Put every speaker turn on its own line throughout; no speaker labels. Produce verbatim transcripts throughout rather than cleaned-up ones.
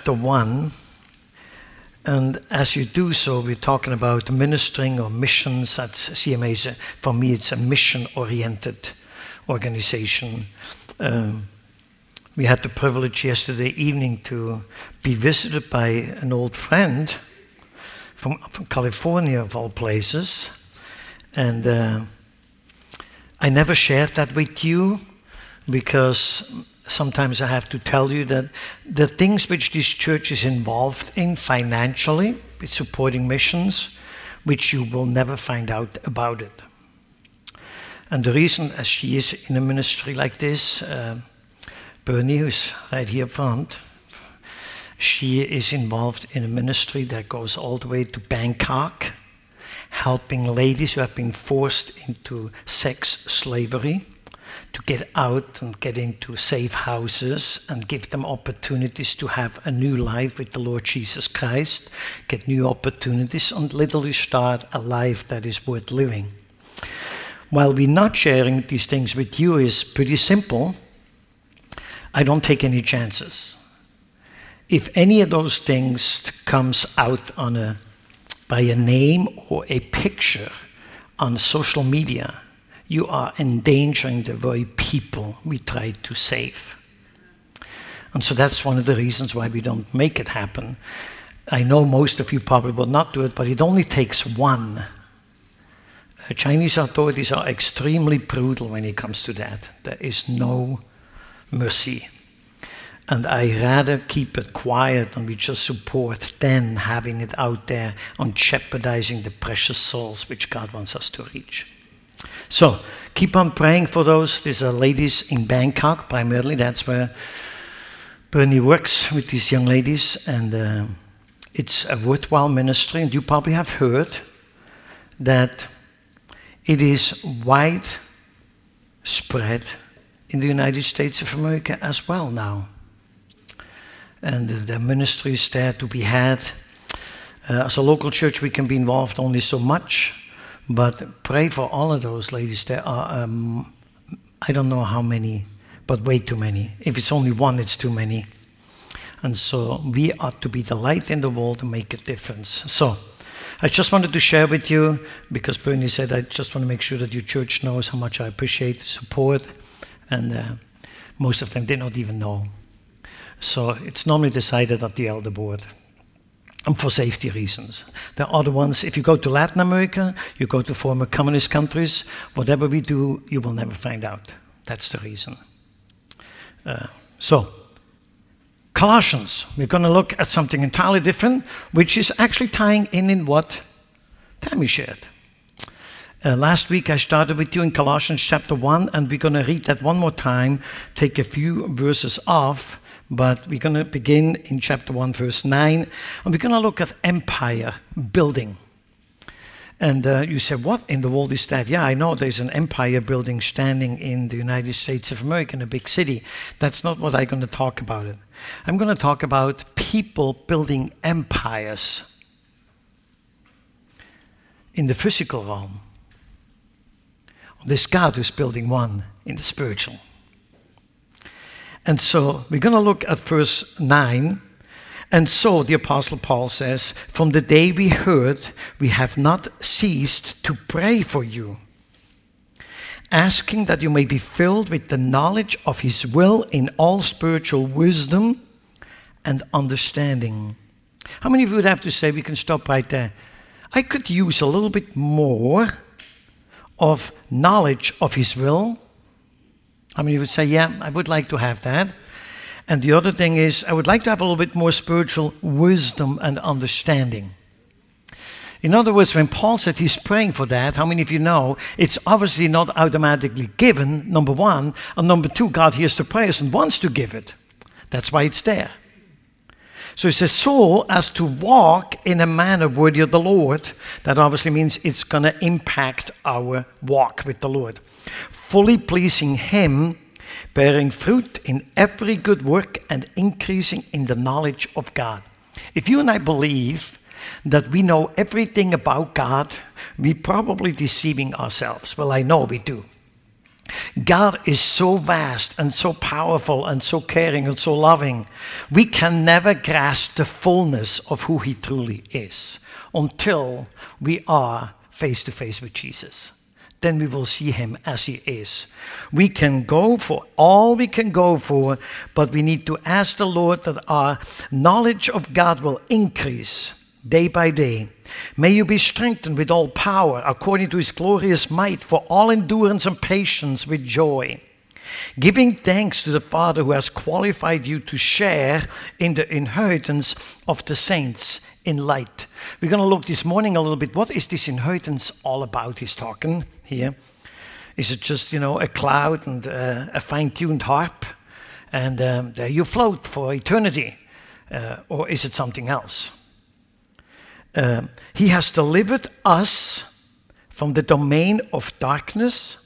chapter one. And as you do so, we're talking about ministering or missions. That's C M A. For me, it's a mission-oriented organization. Um, we had the privilege yesterday evening to be visited by an old friend from, from California, of all places. And uh, I never shared that with you because sometimes I have to tell you that the things which this church is involved in financially, with supporting missions, which you will never find out about it. And the reason, as she is in a ministry like this, uh, Bernie, who's right here up front, she is involved in a ministry that goes all the way to Bangkok, helping ladies who have been forced into sex slavery to get out and get into safe houses and give them opportunities to have a new life with the Lord Jesus Christ, get new opportunities and literally start a life that is worth living. While we're not sharing these things with you is pretty simple, I don't take any chances. If any of those things comes out on a by a name or a picture on social media, you are endangering the very people we try to save. And so that's one of the reasons why we don't make it happen. I know most of you probably will not do it, but it only takes one. Uh, Chinese authorities are extremely brutal when it comes to that. There is no mercy. And I rather keep it quiet and we just support than having it out there and jeopardizing the precious souls which God wants us to reach. So, keep on praying for those. These are ladies in Bangkok, primarily. That's where Bernie works with these young ladies. And uh, it's a worthwhile ministry. And you probably have heard that it is widespread in the United States of America as well now. And the ministry is there to be had. Uh, as a local church, we can be involved only so much. But pray for all of those ladies. There are, um, I don't know how many, but way too many. If it's only one, it's too many. And so we ought to be the light in the world to make a difference. So I just wanted to share with you, because Bernie said, I just want to make sure that your church knows how much I appreciate the support. And uh, most of them did not even know. So it's normally decided at the elder board. And for safety reasons. There are other ones, if you go to Latin America, you go to former communist countries, whatever we do, you will never find out. That's the reason. Uh, so, Colossians, we're going to look at something entirely different, which is actually tying in in what Tammy shared. Uh, last week I started with you in Colossians chapter one, and we're going to read that one more time, take a few verses off. But we're going to begin in chapter one, verse nine, and we're going to look at empire building. And uh, you say, what in the world is that? Yeah, I know there's an empire building standing in the United States of America, in a big city. That's not what I'm going to talk about. It. I'm going to talk about people building empires in the physical realm. This God who's building one in the spiritual. And so we're going to look at verse nine. And so the Apostle Paul says, from the day we heard, we have not ceased to pray for you, asking that you may be filled with the knowledge of his will in all spiritual wisdom and understanding. How many of you would have to say, we can stop right there? I could use a little bit more of knowledge of his will. How many would say, yeah, I would like to have that? And the other thing is, I would like to have a little bit more spiritual wisdom and understanding. In other words, when Paul said he's praying for that, how many of you know, it's obviously not automatically given, number one. And number two, God hears the prayers and wants to give it. That's why it's there. So he says, so as to walk in a manner worthy of the Lord. That obviously means it's going to impact our walk with the Lord. Fully pleasing him, bearing fruit in every good work and increasing in the knowledge of God. If you and I believe that we know everything about God, we're probably deceiving ourselves. Well, I know we do. God is so vast and so powerful and so caring and so loving. We can never grasp the fullness of who he truly is until we are face to face with Jesus. Then we will see him as he is. We can go for all we can go for, but we need to ask the Lord that our knowledge of God will increase day by day. May you be strengthened with all power according to his glorious might for all endurance and patience with joy, giving thanks to the Father who has qualified you to share in the inheritance of the saints in light. We're going to look this morning a little bit. What is this inheritance all about? He's talking here. Is it just, you know, a cloud and uh, a fine-tuned harp, and um, there you float for eternity? Uh, or is it something else? Uh, he has delivered us from the domain of darkness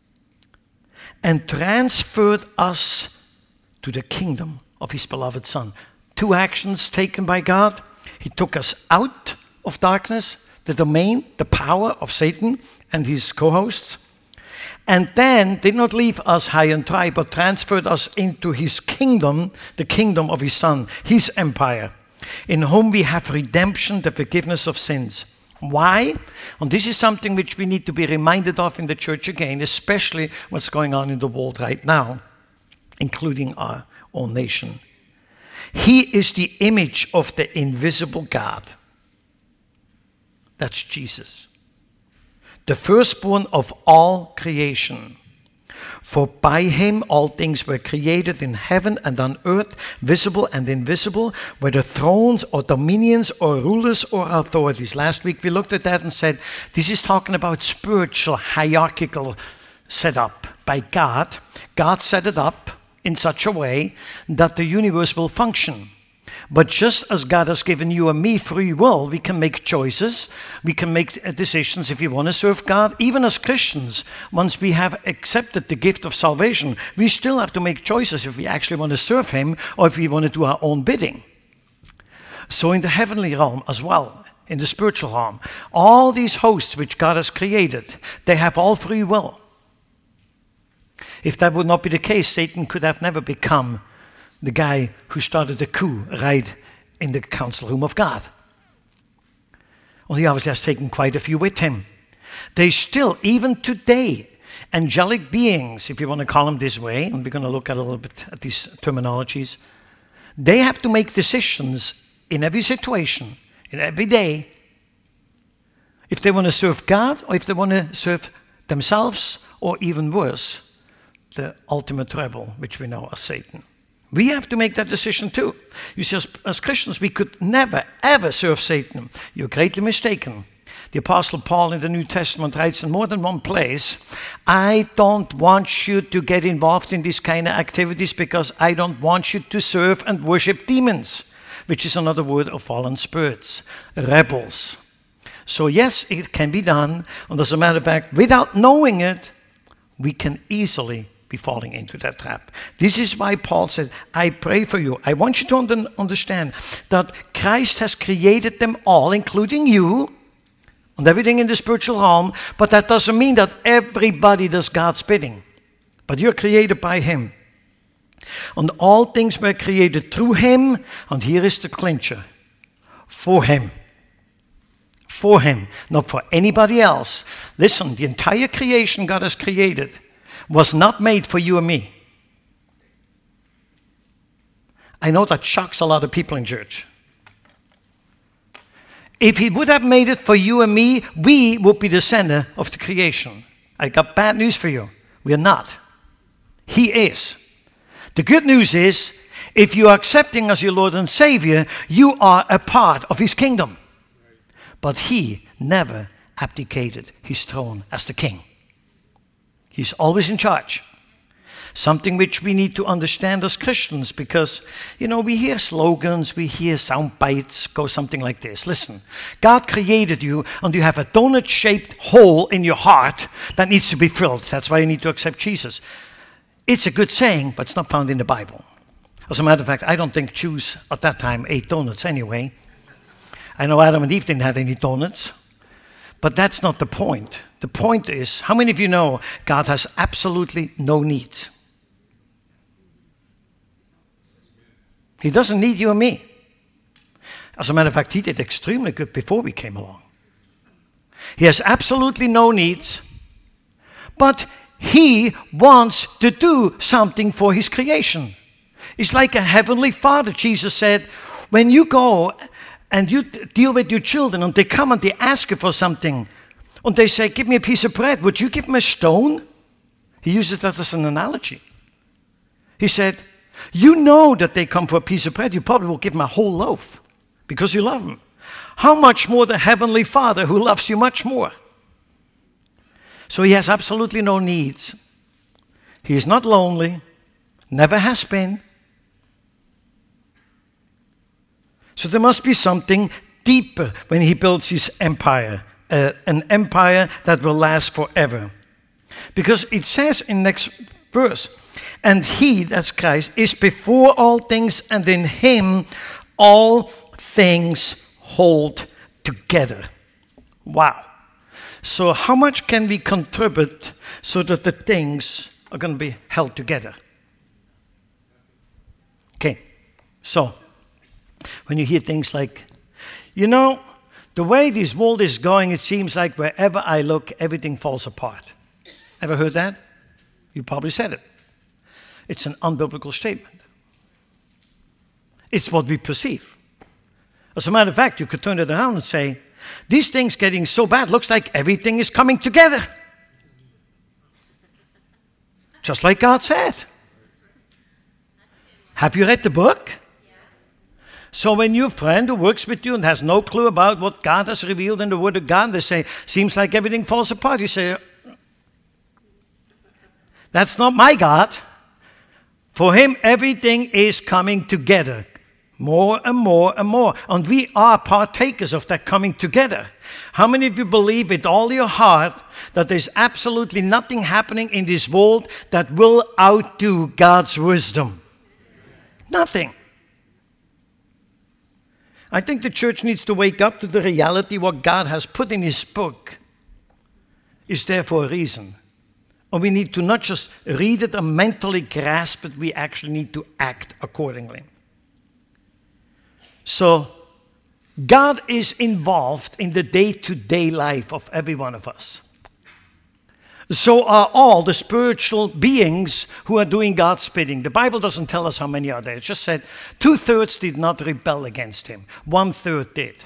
and transferred us to the kingdom of his beloved Son. Two actions taken by God. He took us out of darkness, the domain, the power of Satan and his co-hosts, and then did not leave us high and dry, but transferred us into his kingdom, the kingdom of his Son, his empire, in whom we have redemption, the forgiveness of sins. Why? And this is something which we need to be reminded of in the church again, especially what's going on in the world right now, including our own nation. He is the image of the invisible God. That's Jesus. The firstborn of all creation. For by him all things were created in heaven and on earth, visible and invisible, whether thrones or dominions or rulers or authorities. Last week we looked at that and said, this is talking about spiritual hierarchical setup by God. God set it up in such a way that the universe will function. But just as God has given you and me free will, we can make choices. We can make decisions if we want to serve God. Even as Christians, once we have accepted the gift of salvation, we still have to make choices if we actually want to serve him or if we want to do our own bidding. So in the heavenly realm as well, in the spiritual realm, all these hosts which God has created, they have all free will. If that would not be the case, Satan could have never become the guy who started the coup right in the council room of God. Well, he obviously has taken quite a few with him. They still, even today, angelic beings, if you want to call them this way, and we're going to look at a little bit at these terminologies, they have to make decisions in every situation, in every day, if they want to serve God or if they want to serve themselves, or even worse, the ultimate rebel, which we know as Satan. We have to make that decision too. You see, as, as Christians, we could never, ever serve Satan. You're greatly mistaken. The Apostle Paul in the New Testament writes in more than one place, I don't want you to get involved in these kind of activities because I don't want you to serve and worship demons, which is another word of fallen spirits, rebels. So yes, it can be done. And as a matter of fact, without knowing it, we can easily be falling into that trap. This is why Paul said, I pray for you. I want you to un- understand that Christ has created them all, including you, and everything in the spiritual realm, but that doesn't mean that everybody does God's bidding. But you're created by him. And all things were created through him, and here is the clincher, for him. For him, not for anybody else. Listen, the entire creation God has created was not made for you and me. I know that shocks a lot of people in church. If he would have made it for you and me, we would be the center of the creation. I got bad news for you. We are not. He is. The good news is, if you are accepting as your Lord and Savior, you are a part of his kingdom. But he never abdicated his throne as the king. He's always in charge. Something which we need to understand as Christians because, you know, we hear slogans, we hear sound bites, go something like this. Listen, God created you and you have a donut-shaped hole in your heart that needs to be filled. That's why you need to accept Jesus. It's a good saying, but it's not found in the Bible. As a matter of fact, I don't think Jews at that time ate donuts anyway. I know Adam and Eve didn't have any donuts, but that's not the point. The The point is, how many of you know God has absolutely no needs? He doesn't need you and me. As a matter of fact, he did extremely good before we came along. He has absolutely no needs, but he wants to do something for his creation. It's like a heavenly father. Jesus said, when you go and you deal with your children and they come and they ask you for something, and they say, give me a piece of bread, would you give them a stone? He uses that as an analogy. He said, you know that they come for a piece of bread, you probably will give them a whole loaf because you love them. How much more the Heavenly Father who loves you much more? So he has absolutely no needs. He is not lonely, never has been. So there must be something deeper when he builds his empire, uh, an empire that will last forever. Because it says in next verse, and he, that's Christ, is before all things, and in him all things hold together. Wow. So how much can we contribute so that the things are going to be held together? Okay, so when you hear things like, you know, the way this world is going, it seems like wherever I look, everything falls apart. Ever heard that? You probably said it. It's an unbiblical statement. It's what we perceive. As a matter of fact, you could turn it around and say, these things getting so bad, looks like everything is coming together. Just like God said. Have you read the book? So when your friend who works with you and has no clue about what God has revealed in the Word of God, they say, seems like everything falls apart. You say, that's not my God. For him, everything is coming together. More and more and more. And we are partakers of that coming together. How many of you believe with all your heart that there's absolutely nothing happening in this world that will outdo God's wisdom? Nothing. I think the church needs to wake up to the reality what God has put in his book is there for a reason. And we need to not just read it and mentally grasp it, we actually need to act accordingly. So, God is involved in the day-to-day life of every one of us. So are all the spiritual beings who are doing God's bidding. The Bible doesn't tell us how many are there. It just said two-thirds did not rebel against him. One-third did.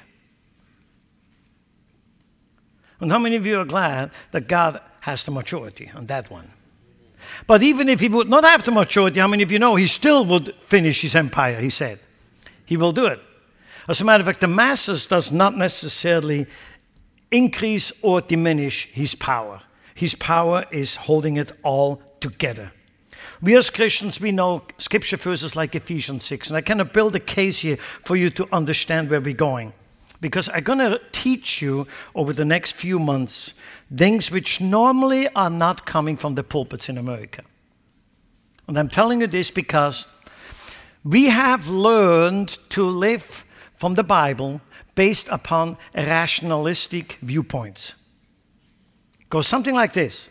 And how many of you are glad that God has the majority on that one? But even if he would not have the majority, how many of you know he still would finish his empire, he said. He will do it. As a matter of fact, the masses does not necessarily increase or diminish his power. His power is holding it all together. We as Christians, we know scripture verses like Ephesians six, and I kind of build a case here for you to understand where we're going. Because I'm going to teach you over the next few months things which normally are not coming from the pulpits in America. And I'm telling you this because we have learned to live from the Bible based upon rationalistic viewpoints. It goes something like this.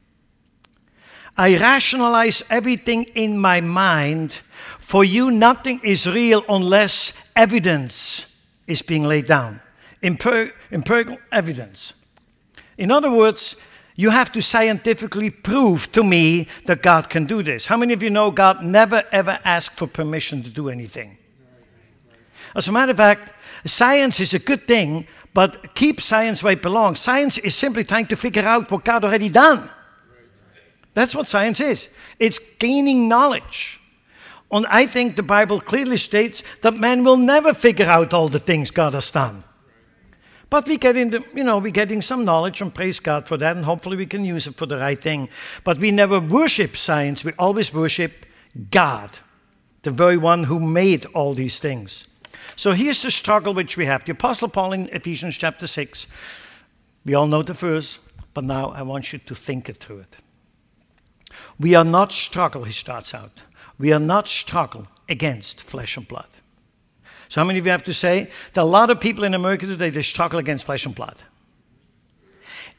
I rationalize everything in my mind. For you, nothing is real unless evidence is being laid down. Empir- empirical evidence. In other words, you have to scientifically prove to me that God can do this. How many of you know God never ever asked for permission to do anything? As a matter of fact, science is a good thing, but keep science where it belongs. Science is simply trying to figure out what God already done. That's what science is. It's gaining knowledge. And I think the Bible clearly states that man will never figure out all the things God has done. But we get in the, you know, we're getting some knowledge, and praise God for that, and hopefully we can use it for the right thing. But we never worship science, we always worship God, the very one who made all these things. So here's the struggle which we have. The Apostle Paul in Ephesians chapter six, we all know the verse, but now I want you to think it through it. We are not struggle, he starts out. We are not struggle against flesh and blood. So how many of you have to say that a lot of people in America today, they struggle against flesh and blood?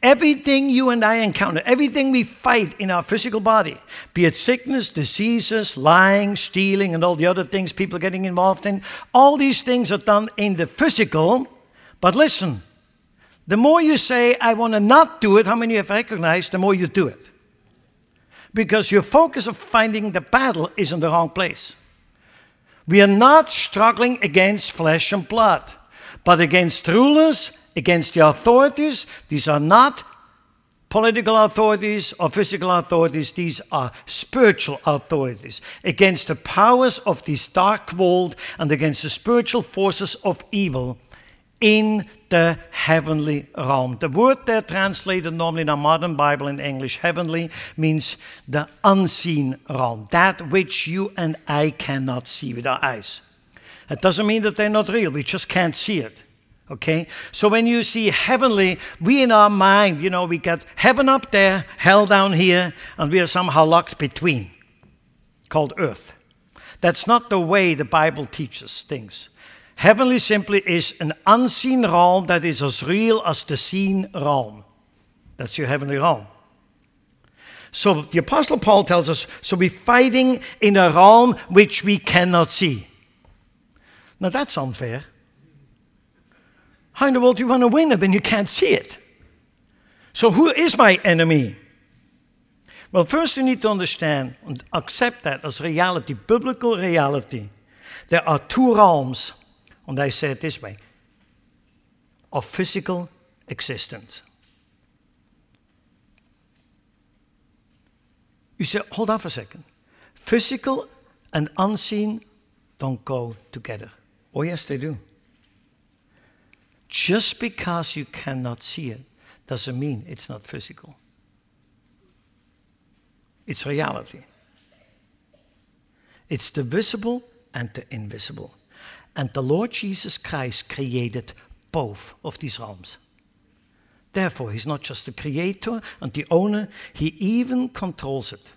everything you and I encounter, everything we fight in our physical body, be it sickness, diseases, lying, stealing, and all the other things people are getting involved in, all these things are done in the physical. But listen, the more you say, I want to not do it, how many have recognized, the more you do it. Because your focus of finding the battle is in the wrong place. We are not struggling against flesh and blood, but against rulers, against the authorities. These are not political authorities or physical authorities. These are spiritual authorities. Against the powers of this dark world and against the spiritual forces of evil in the heavenly realm. The word there translated normally in our modern Bible in English, heavenly, means the unseen realm. That which you and I cannot see with our eyes. It doesn't mean that they're not real. We just can't see it. Okay? So when you see heavenly, we in our mind, you know, we got heaven up there, hell down here, and we are somehow locked between, called earth. That's not the way the Bible teaches things. Heavenly simply is an unseen realm that is as real as the seen realm. That's your heavenly realm. So the Apostle Paul tells us, so we're fighting in a realm which we cannot see. Now that's unfair. How in the world do you want to win it when you can't see it? So who is my enemy? Well, first you need to understand and accept that as reality, biblical reality. There are two realms, and I say it this way, of physical existence. You say, hold on for a second. Physical and unseen don't go together. Oh yes, they do. Just because you cannot see it doesn't mean it's not physical. It's reality. It's the visible and the invisible. And the Lord Jesus Christ created both of these realms. Therefore, he's not just the creator and the owner, he even controls it.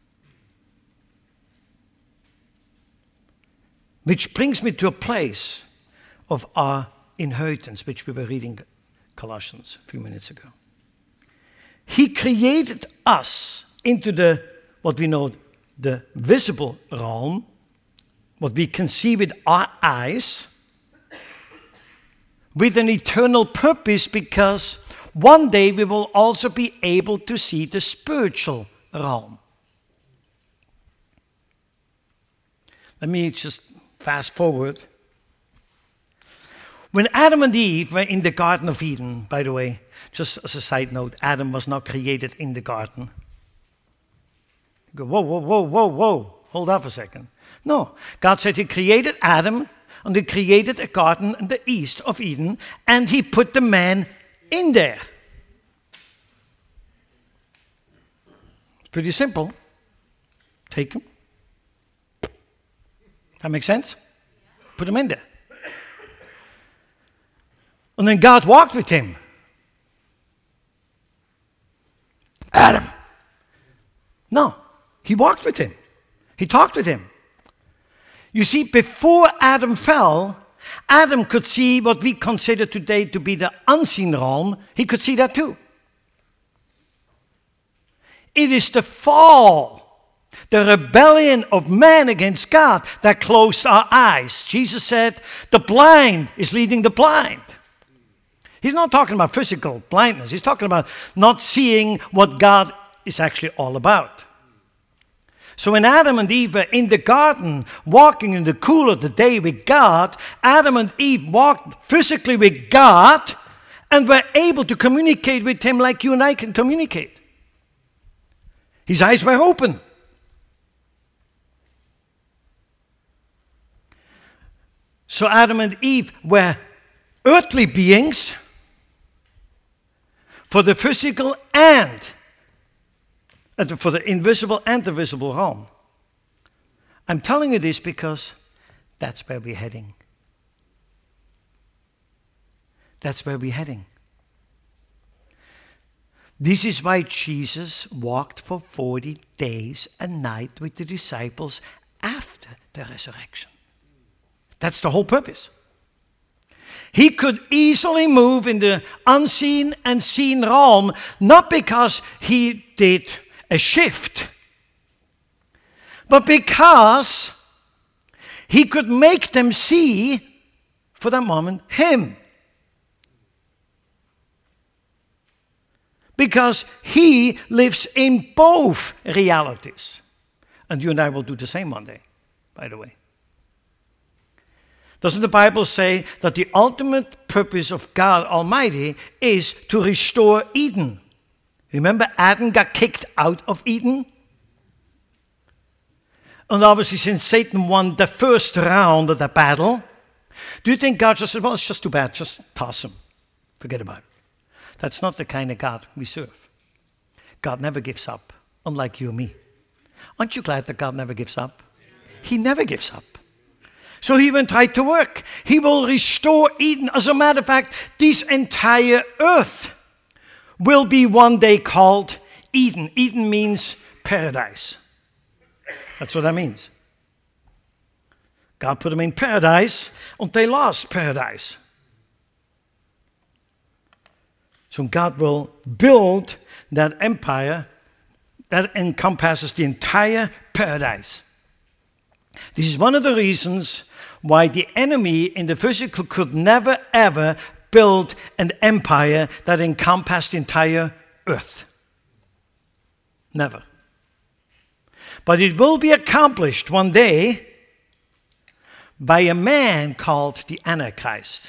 Which brings me to a place of our inheritance, which we were reading Colossians a few minutes ago. He created us into the, what we know, the visible realm, what we can see with our eyes, with an eternal purpose, because one day we will also be able to see the spiritual realm. Let me just fast forward. When Adam and Eve were in the Garden of Eden, by the way, just as a side note, Adam was not created in the garden. You go, whoa, whoa, whoa, whoa, whoa. Hold on for a second. No, God said he created Adam, and he created a garden in the east of Eden, and he put the man in there. It's pretty simple. Take him. That makes sense? Put him in there. And then God walked with him. Adam. No, he walked with him. He talked with him. You see, before Adam fell, Adam could see what we consider today to be the unseen realm. He could see that too. It is the fall, the rebellion of man against God that closed our eyes. Jesus said, the blind is leading the blind. He's not talking about physical blindness. He's talking about not seeing what God is actually all about. So when Adam and Eve were in the garden, walking in the cool of the day with God, Adam and Eve walked physically with God and were able to communicate with him like you and I can communicate. His eyes were open. So Adam and Eve were earthly beings for the physical and for the invisible and the visible realm. I'm telling you this because that's where we're heading. That's where we're heading. This is why Jesus walked for forty days and nights with the disciples after the resurrection. That's the whole purpose. He could easily move in the unseen and seen realm, not because he did a shift, but because he could make them see, for that moment, him. Because he lives in both realities. And you and I will do the same one day, by the way. Doesn't the Bible say that the ultimate purpose of God Almighty is to restore Eden? Remember, Adam got kicked out of Eden? And obviously, since Satan won the first round of that battle, do you think God just said, well, it's just too bad, just toss him, forget about it? That's not the kind of God we serve. God never gives up, unlike you and me. Aren't you glad that God never gives up? He never gives up. So he went right to work. He will restore Eden. As a matter of fact, this entire earth will be one day called Eden. Eden means paradise. That's what that means. God put them in paradise, and they lost paradise. So God will build that empire that encompasses the entire paradise. This is one of the reasons why the enemy in the physical could never ever build an empire that encompassed the entire earth. Never. But it will be accomplished one day by a man called the Antichrist.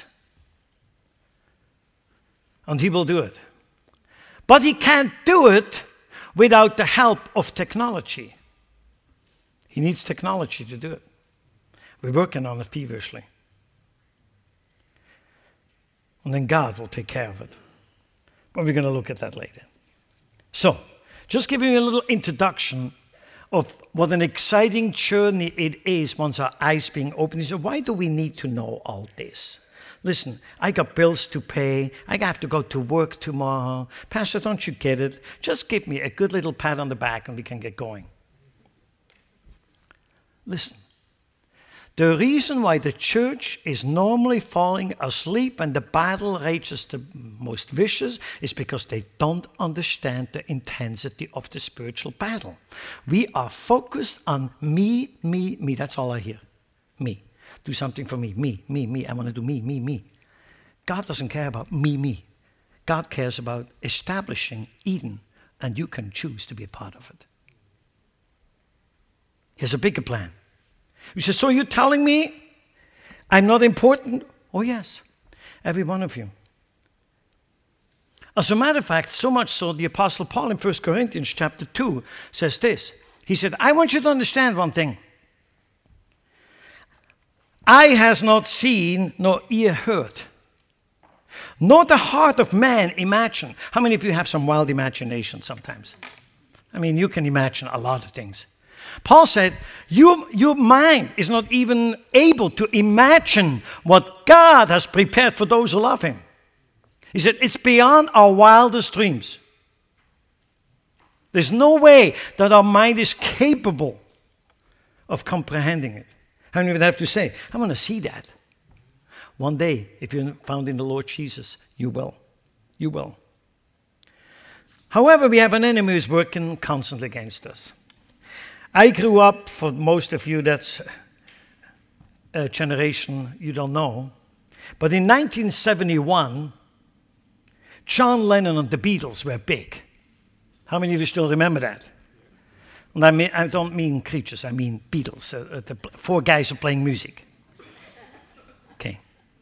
And he will do it. But he can't do it without the help of technology. He needs technology to do it. We're working on it feverishly. And then God will take care of it. But we're going to look at that later. So, just giving you a little introduction of what an exciting journey it is once our eyes being opened. So why do we need to know all this? Listen, I got bills to pay. I have to go to work tomorrow. Pastor, don't you get it? Just give me a good little pat on the back and we can get going. Listen, the reason why the church is normally falling asleep and the battle rages the most vicious is because they don't understand the intensity of the spiritual battle. We are focused on me, me, me. That's all I hear. Me. Do something for me. Me, me, me. I want to do me, me, me. God doesn't care about me, me. God cares about establishing Eden, and you can choose to be a part of it. He has a bigger plan. You say, so you're telling me I'm not important? Oh, yes, every one of you. As a matter of fact, so much so, the Apostle Paul in First Corinthians chapter two says this. He said, I want you to understand one thing. Eye has not seen, nor ear heard, nor the heart of man imagined. How many of you have some wild imagination sometimes? I mean, you can imagine a lot of things. Paul said, your, your mind is not even able to imagine what God has prepared for those who love him. He said, it's beyond our wildest dreams. There's no way that our mind is capable of comprehending it. How many would have to say, I want to see that. One day, if you're found in the Lord Jesus, you will. You will. However, we have an enemy who's working constantly against us. I grew up, for most of you, that's a generation you don't know. But in nineteen seventy-one, John Lennon and the Beatles were big. How many of you still remember that? And I, mean, I don't mean creatures, I mean Beatles, uh, the four guys who are playing music. Okay.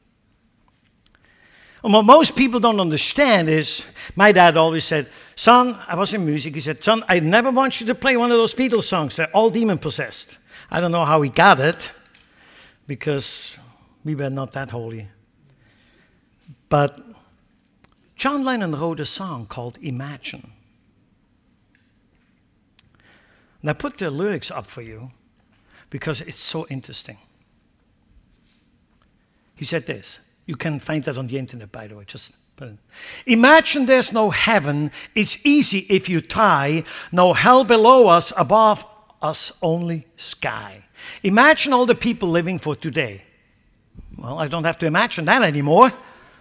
And what most people don't understand is, my dad always said, son, I was in music, he said, son, I never want you to play one of those Beatles songs. They're all demon-possessed. I don't know how he got it, because we were not that holy. But John Lennon wrote a song called Imagine. And I put the lyrics up for you because it's so interesting. He said this. You can find that on the internet, by the way. Just put it. Imagine there's no heaven. It's easy if you try. No hell below us, above us only sky. Imagine all the people living for today. Well, I don't have to imagine that anymore.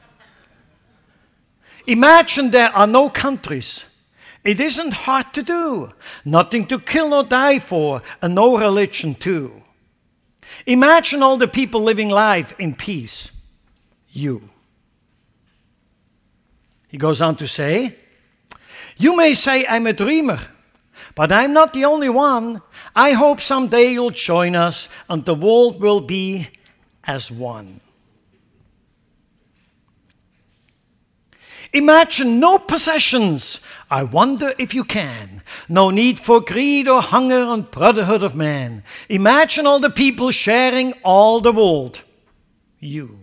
Imagine there are no countries. It isn't hard to do. Nothing to kill or die for, and no religion too. Imagine all the people living life in peace. You. He goes on to say, you may say I'm a dreamer, but I'm not the only one. I hope someday you'll join us and the world will be as one. Imagine no possessions. I wonder if you can. No need for greed or hunger and brotherhood of man. Imagine all the people sharing all the world. You.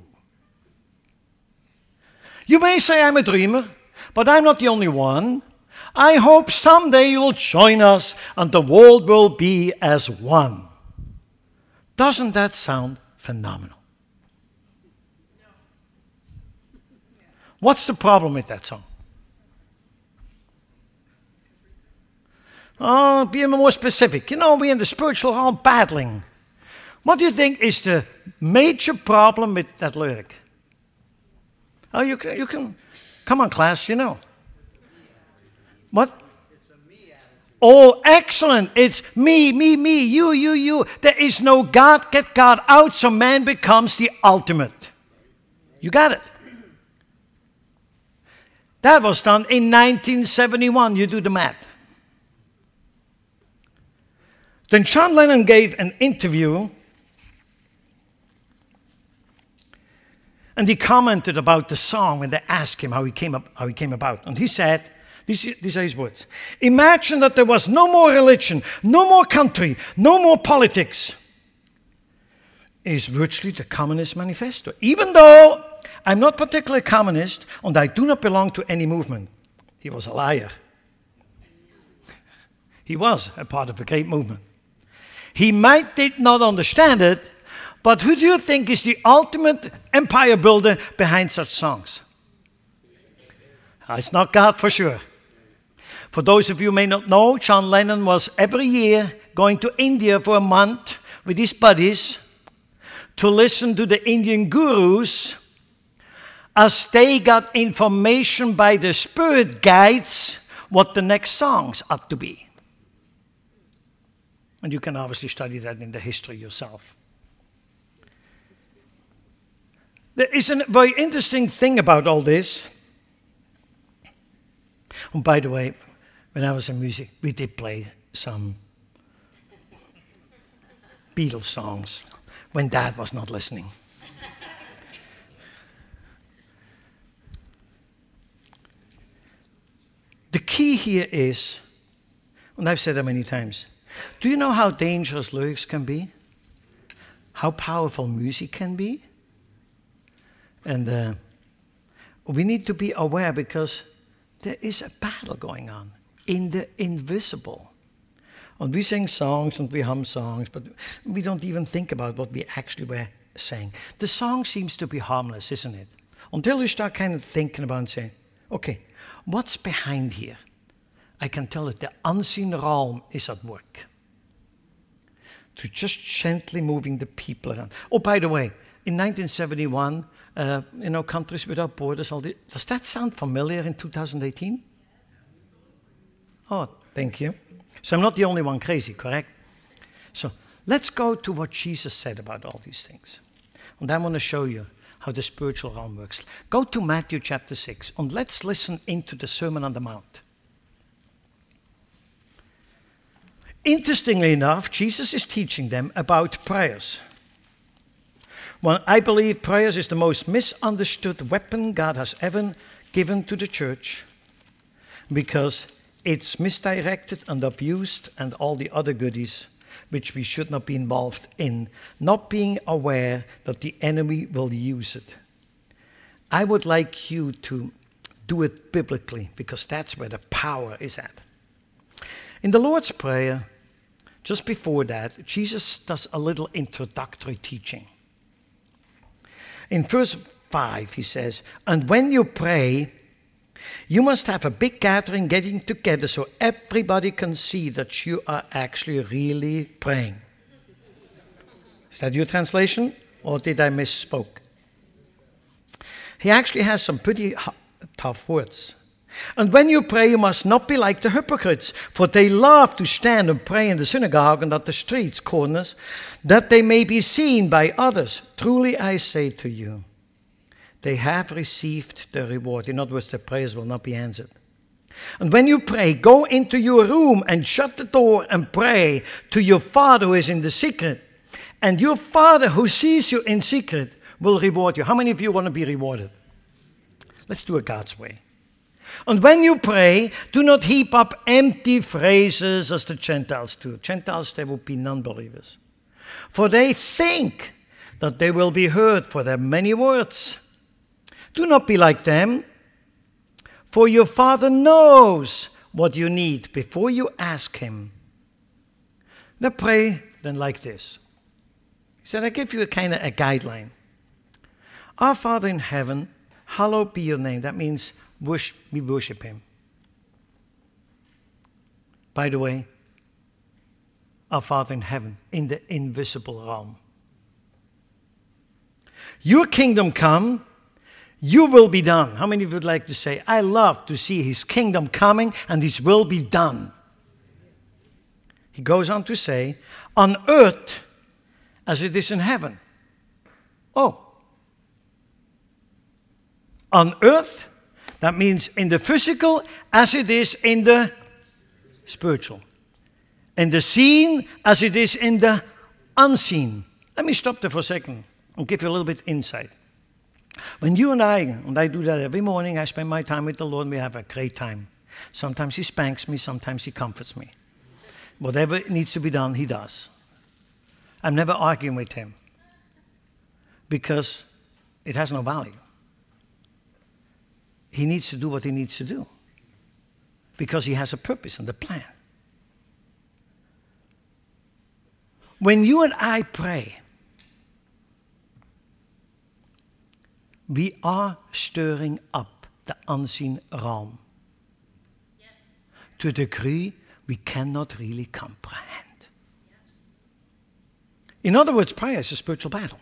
You may say I'm a dreamer, but I'm not the only one. I hope someday you'll join us and the world will be as one. Doesn't that sound phenomenal? What's the problem with that song? Oh, be more specific. You know, we're in the spiritual realm battling. What do you think is the major problem with that lyric? Oh, you can, you can, come on, class, you know. What?
It's a me attitude.
Oh, excellent. It's me, me, me, you, you, you. There is no God. Get God out so man becomes the ultimate. You got it. That was done in nineteen seventy-one. You do the math. Then John Lennon gave an interview and he commented about the song when they asked him how he came up, how he came about. And he said, these, these are his words, imagine that there was no more religion, no more country, no more politics. It is virtually the Communist Manifesto. Even though I'm not particularly communist and I do not belong to any movement. He was a liar. He was a part of a great movement. He might did not understand it, but who do you think is the ultimate empire builder behind such songs? It's not God for sure. For those of you who may not know, John Lennon was every year going to India for a month with his buddies to listen to the Indian gurus as they got information by the spirit guides what the next songs ought to be. And you can obviously study that in the history yourself. There is a very interesting thing about all this. And by the way, when I was in music, we did play some Beatles songs when Dad was not listening. The key here is, and I've said that many times, do you know how dangerous lyrics can be? How powerful music can be? And uh, we need to be aware because there is a battle going on in the invisible. And we sing songs and we hum songs, but we don't even think about what we actually were saying. The song seems to be harmless, isn't it? Until you start kind of thinking about and saying, okay, what's behind here? I can tell that the unseen realm is at work. To just gently moving the people around. Oh, by the way, in nineteen seventy-one, uh, you know, Countries Without Borders, all the, does that sound familiar in two thousand eighteen? Oh, thank you. So I'm not the only one crazy, correct? So let's go to what Jesus said about all these things. And I want to show you how the spiritual realm works. Go to Matthew chapter six, and let's listen into the Sermon on the Mount. Interestingly enough, Jesus is teaching them about prayers. Well, I believe prayers is the most misunderstood weapon God has ever given to the church because it's misdirected and abused and all the other goodies which we should not be involved in, not being aware that the enemy will use it. I would like you to do it biblically because that's where the power is at. In the Lord's Prayer, just before that, Jesus does a little introductory teaching. In verse five, he says, and when you pray, you must have a big gathering getting together so everybody can see that you are actually really praying. Is that your translation? Or did I misspoke? he actually has some pretty tough words. And when you pray, you must not be like the hypocrites, for they love to stand and pray in the synagogue and at the streets corners, that they may be seen by others. Truly I say to you, they have received their reward. In other words, their prayers will not be answered. And when you pray, go into your room and shut the door and pray to your Father who is in the secret. And your Father who sees you in secret will reward you. How many of you want to be rewarded? Let's do it God's way. And when you pray, do not heap up empty phrases as the Gentiles do. Gentiles, they will be non-believers. For they think that they will be heard for their many words. Do not be like them, for your Father knows what you need before you ask him. Now pray then like this. He said, I give you a kind of a guideline. Our Father in heaven, hallowed be your name. That means worship, we worship him. By the way, our Father in heaven, in the invisible realm. Your kingdom come, your will be done. How many of you would like to say, I love to see his kingdom coming and his will be done? He goes on to say, on earth as it is in heaven. Oh. On earth, that means in the physical as it is in the spiritual. In the seen as it is in the unseen. Let me stop there for a second and give you a little bit insight. When you and I, and I do that every morning, I spend my time with the Lord and we have a great time. Sometimes he spanks me, sometimes he comforts me. Whatever needs to be done, he does. I'm never arguing with him because it has no value. He needs to do what he needs to do because he has a purpose and a plan. When you and I pray, we are stirring up the unseen realm yes. to a degree we cannot really comprehend. Yes. In other words, prayer is a spiritual battle.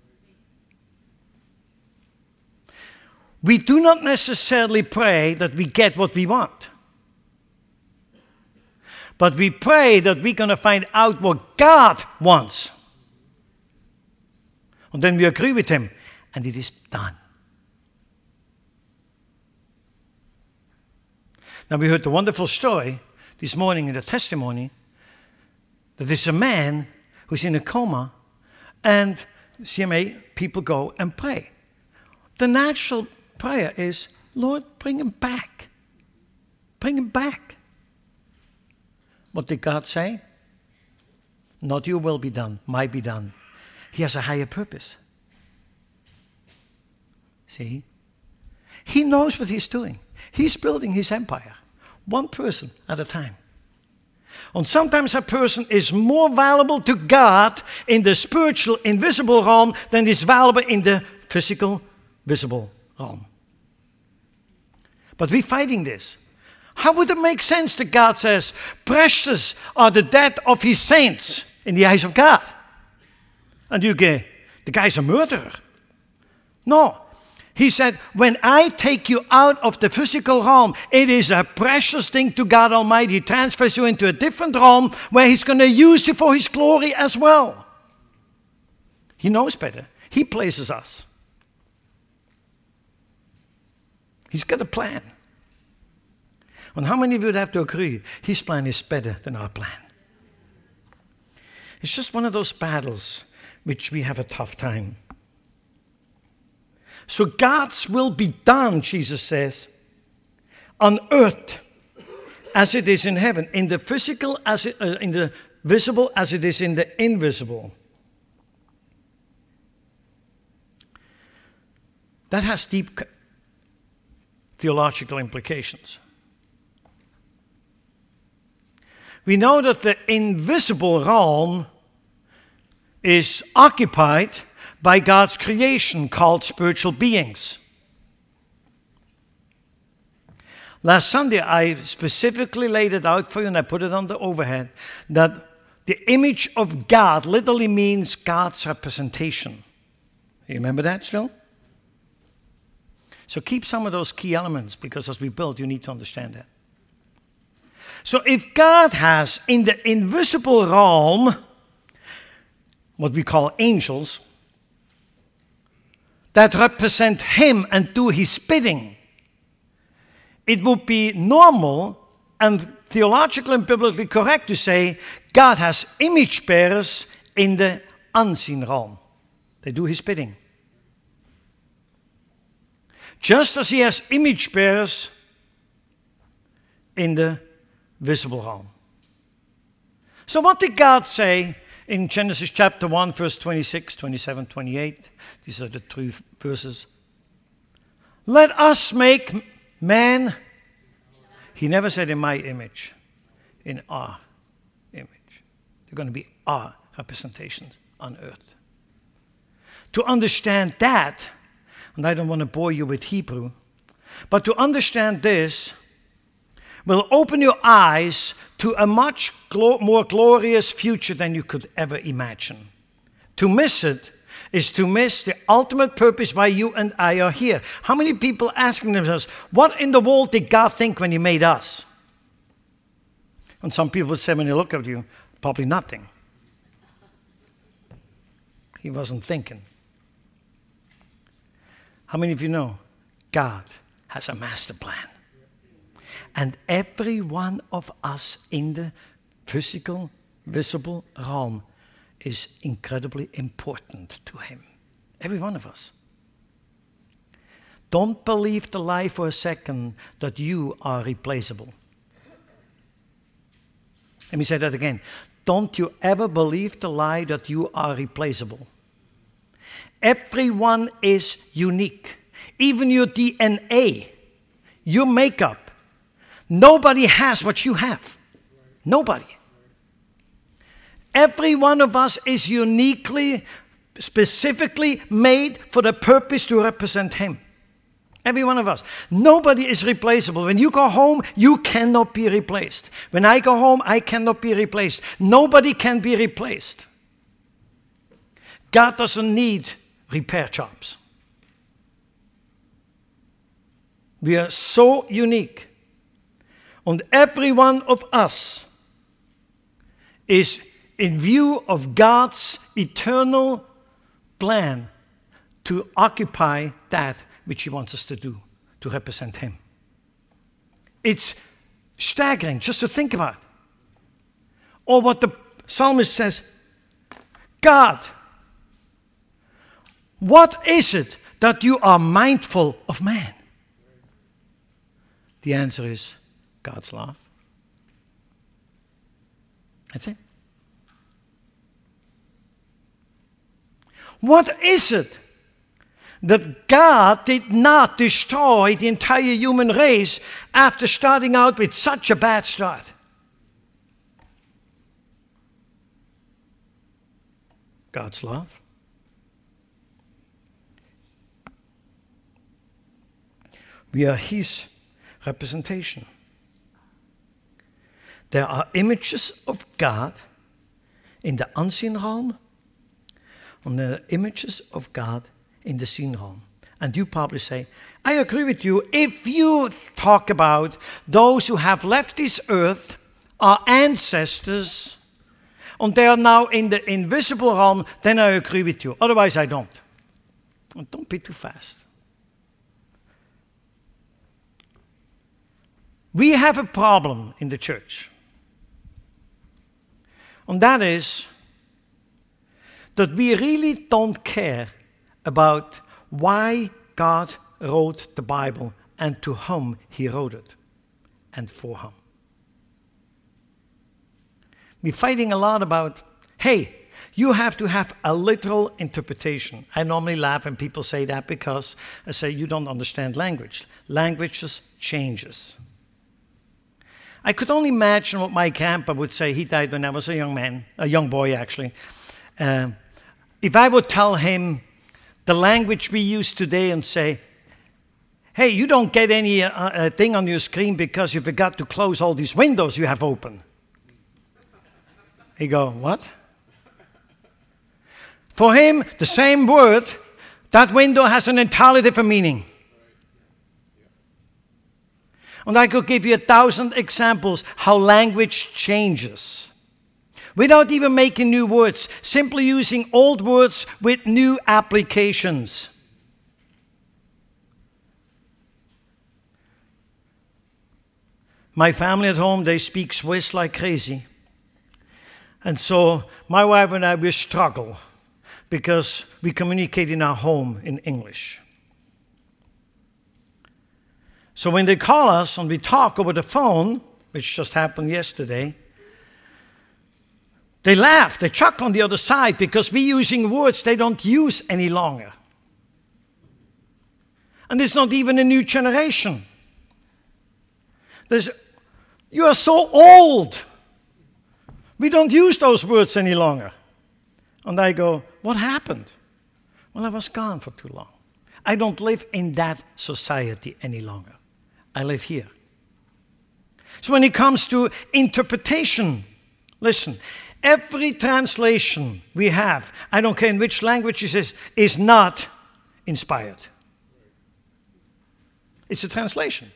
We do not necessarily pray that we get what we want. But we pray that we're going to find out what God wants. And then we agree with him. And it is done. Now we heard the wonderful story this morning in the testimony that there's a man who's in a coma and C M A people go and pray. The natural prayer is, Lord, bring him back. Bring him back. What did God say? Not your will be done, my be done. He has a higher purpose. See? He knows what he's doing. He's building his empire, one person at a time. And sometimes a person is more valuable to God in the spiritual, invisible realm than is valuable in the physical, visible realm. But we're fighting this. How would it make sense that God says, precious are the dead of his saints in the eyes of God? And you go, the guy's a murderer. No. He said, when I take you out of the physical realm, it is a precious thing to God Almighty. He transfers you into a different realm where he's going to use you for his glory as well. He knows better. He places us. He's got a plan. And how many of you would have to agree? His plan is better than our plan. It's just one of those battles which we have a tough time. So God's will be done, Jesus says, on earth as it is in heaven, in the physical as it, uh, in the visible as it is in the invisible. That has deep theological implications. We know that the invisible realm is occupied by God's creation called spiritual beings. Last Sunday, I specifically laid it out for you, and I put it on the overhead, that the image of God literally means God's representation. You remember that still? So keep some of those key elements, because as we build, you need to understand that. So if God has in the invisible realm what we call angels that represent him and do his bidding, it would be normal and theological and biblically correct to say God has image bearers in the unseen realm. They do his bidding. Just as he has image bearers in the visible realm. So what did God say in Genesis chapter one, verse twenty-six, twenty-seven, twenty-eight? These are the three verses. Let us make man, he never said in my image, in our image. They're going to be our representations on earth. To understand that, and I don't want to bore you with Hebrew, but to understand this will open your eyes to a much glo- more glorious future than you could ever imagine. To miss it is to miss the ultimate purpose why you and I are here. How many people asking themselves, what in the world did God think when he made us? And some people would say when they look at you, probably nothing. He wasn't thinking. How many of you know God has a master plan? And every one of us in the physical, visible realm is incredibly important to him. Every one of us. Don't believe the lie for a second that you are replaceable. Let me say that again. Don't you ever believe the lie that you are replaceable. Everyone is unique. Even your D N A, your makeup. Nobody has what you have. Nobody. Every one of us is uniquely, specifically made for the purpose to represent him. Every one of us. Nobody is replaceable. When you go home, you cannot be replaced. When I go home, I cannot be replaced. Nobody can be replaced. God doesn't need repair jobs. We are so unique. And every one of us is in view of God's eternal plan to occupy that which he wants us to do, to represent him. It's staggering just to think about. Or what the psalmist says, God, what is it that you are mindful of man? The answer is God's love. That's it. What is it that God did not destroy the entire human race after starting out with such a bad start? God's love. We are his representation. There are images of God in the unseen realm, and there are images of God in the seen realm. And you probably say, I agree with you. If you talk about those who have left this earth, our ancestors, and they are now in the invisible realm, then I agree with you. Otherwise, I don't. And don't be too fast. We have a problem in the church. And that is that we really don't care about why God wrote the Bible and to whom he wrote it and for whom. We're fighting a lot about, hey, you have to have a literal interpretation. I normally laugh when people say that because I say you don't understand language. Language just changes. I could only imagine what my grandpa would say. He died when I was a young man, a young boy actually. Uh, if I would tell him the language we use today and say, hey, you don't get any uh, uh, thing on your screen because you forgot to close all these windows you have open. He'd go, what? For him, the same word, that window has an entirely different meaning. And I could give you a thousand examples how language changes. Without even making new words, simply using old words with new applications. My family at home, they speak Swiss like crazy. And so my wife and I, we struggle because we communicate in our home in English. So when they call us and we talk over the phone, which just happened yesterday, they laugh, they chuckle on the other side because we're using words they don't use any longer. And it's not even a new generation. There's, you are so old. We don't use those words any longer. And I go, what happened? Well, I was gone for too long. I don't live in that society any longer. I live here. So when it comes to interpretation, listen, every translation we have, I don't care in which language it is, is not inspired. It's a translation.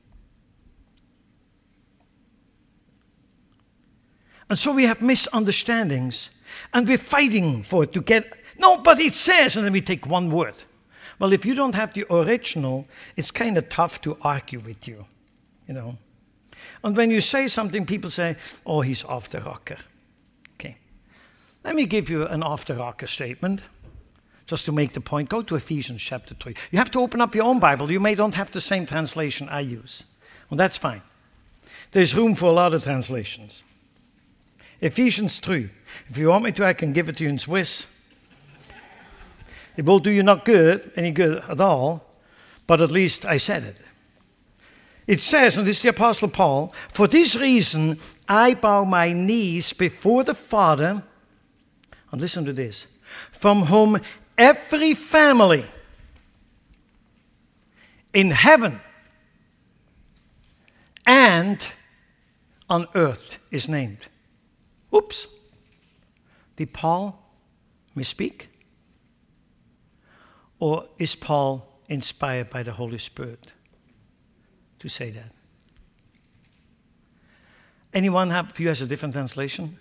And so we have misunderstandings, and we're fighting for it to get, no, but it says, and then we take one word. Well, if you don't have the original, it's kind of tough to argue with you, you know. And when you say something, people say, oh, he's off the rocker. Okay. Let me give you an off the rocker statement, just to make the point. Go to Ephesians chapter three. You have to open up your own Bible. You may don't have the same translation I use. Well, that's fine. There's room for a lot of translations. Ephesians three. If you want me to, I can give it to you in Swiss. It will do you not good, any good at all, but at least I said it. It says, and this is the Apostle Paul, for this reason I bow my knees before the Father, and listen to this, from whom every family in heaven and on earth is named. Oops. Did Paul misspeak? Or is Paul inspired by the Holy Spirit to say that? Anyone have of you has a different translation?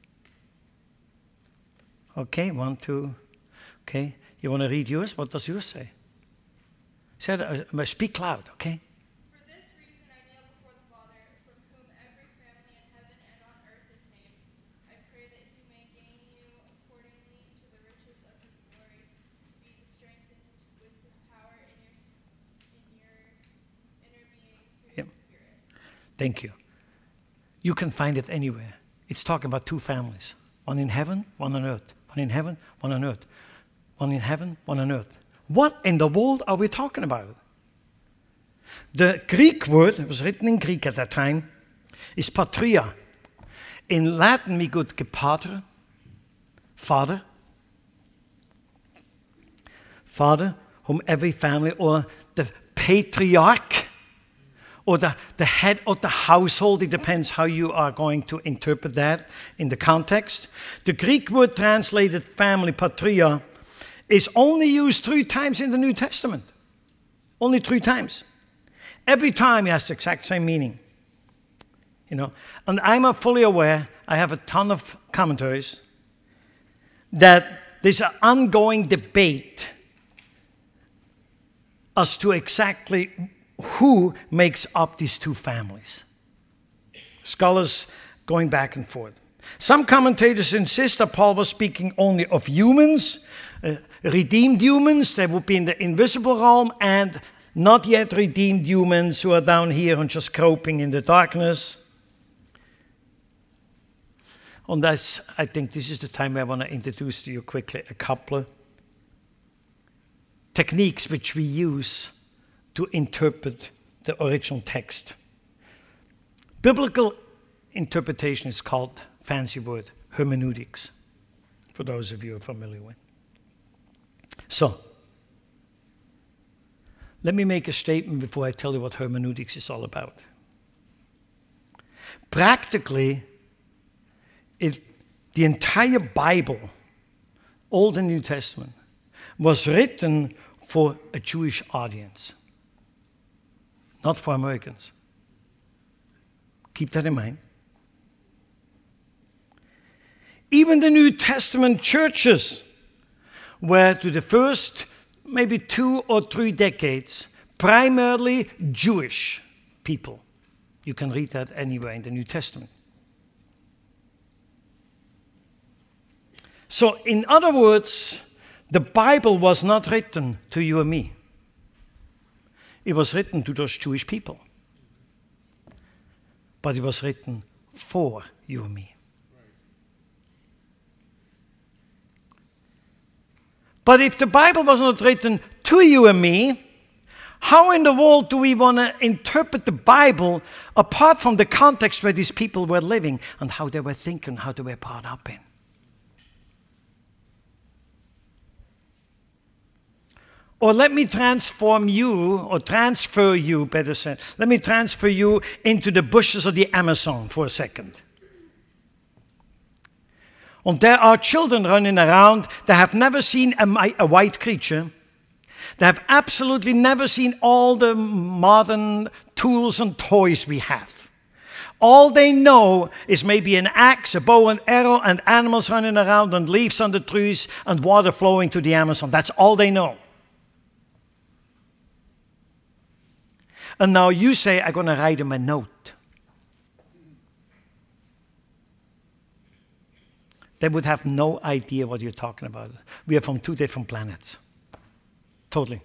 Okay, one, two. Okay, you want to read yours? What does yours say? Say that, uh, speak loud, okay?
For this reason I kneel before the Father, from whom every family in heaven and on earth is named. I pray that he may gain you accordingly to the riches of his glory, be strengthened with his power in your in your inner being through
Yep.
the Spirit.
Thank you. You can find it anywhere. It's talking about two families. One in heaven, one on earth. One in heaven, one on earth. One in heaven, one on earth. What in the world are we talking about? The Greek word, it was written in Greek at that time, is patria. In Latin we could gepater, father. Father, whom every family, or the patriarch, or the, the head of the household. It depends how you are going to interpret that in the context. The Greek word translated family, patria, is only used three times in the New Testament. Only three times. Every time it has the exact same meaning. You know, and I'm fully aware, I have a ton of commentaries, that there's an ongoing debate as to exactly who makes up these two families. Scholars going back and forth. Some commentators insist that Paul was speaking only of humans, uh, redeemed humans that would be in the invisible realm, and not yet redeemed humans who are down here and just groping in the darkness. And that's, I think this is the time I want to introduce to you quickly a couple of techniques which we use to interpret the original text. Biblical interpretation is called, fancy word, hermeneutics, for those of you who are familiar with. So, let me make a statement before I tell you what hermeneutics is all about. Practically, it, the entire Bible, Old and New Testament, was written for a Jewish audience, not for Americans. Keep that in mind. Even the New Testament churches were, to the first maybe two or three decades, primarily Jewish people. You can read that anywhere in the New Testament. So, in other words, the Bible was not written to you and me. It was written to those Jewish people. But it was written for you and me. But if the Bible was not written to you and me, how in the world do we want to interpret the Bible apart from the context where these people were living and how they were thinking, how they were brought up in? Or let me transform you, or transfer you, better said, let me transfer you into the bushes of the Amazon for a second. And there are children running around that have never seen a, a white creature. They have absolutely never seen all the modern tools and toys we have. All they know is maybe an axe, a bow and arrow, and animals running around, and leaves on the trees, and water flowing to the Amazon. That's all they know. And now you say, I'm going to write them a note. They would have no idea what you're talking about. We are from two different planets. Totally.